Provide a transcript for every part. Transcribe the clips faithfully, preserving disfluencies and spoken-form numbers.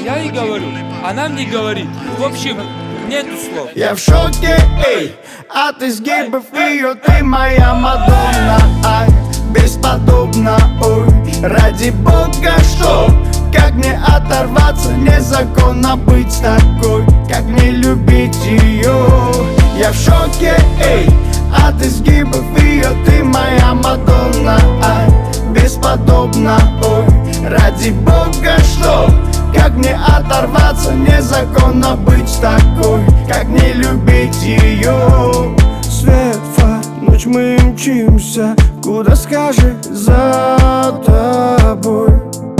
Я ей говорю, она мне говорит. В общем, нету слов. Я в шоке, эй, от изгибов ее. Ты моя Мадонна, ай, бесподобна, ой. Ради бога, что? Как мне оторваться? Незаконно быть такой. Как мне любить ее? Я в шоке, эй, от изгибов ее. Ты моя Мадонна, ай, бесподобна, ой. Ради бога, что? Как мне оторваться? Незаконно быть такой. Как не любить ее? Свет, фар, ночь, мы мчимся. Куда скажи, за тобой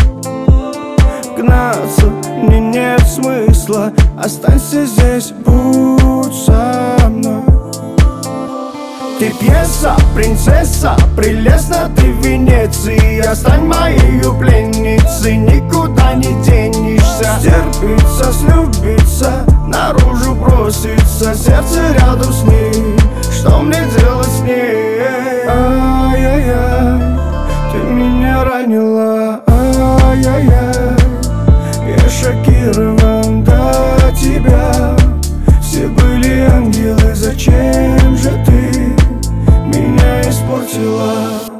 гнаться мне нет смысла. Останься здесь, будь со мной. Ты пьеса, принцесса, прелестна ты в Венеции. Стань моей пленницей, никуда не денешься. Стерпится, слюбится, наружу бросится. Сердце рядом с ней, что мне делать с ней? Ай-яй-яй, ты меня ранила. Ай-яй-яй, я шокирован до тебя. Все были ангелы, зачем же ты меня испортила?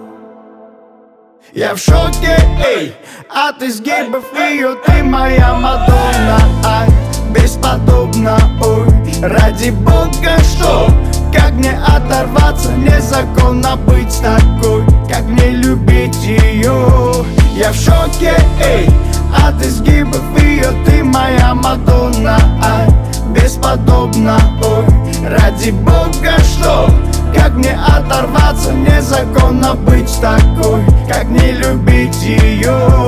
Я в шоке, эй, от изгибов ее. Ты моя Мадонна, ай, бесподобна, ой. Ради бога, что? Как мне оторваться? Незаконно быть такой. Как мне любить ее? Я в шоке, эй, от изгибов ее. Ты моя Мадонна, ай, бесподобна, ой. Ради бога, что? Как мне оторваться? Незаконно быть такой. Как не любить ее?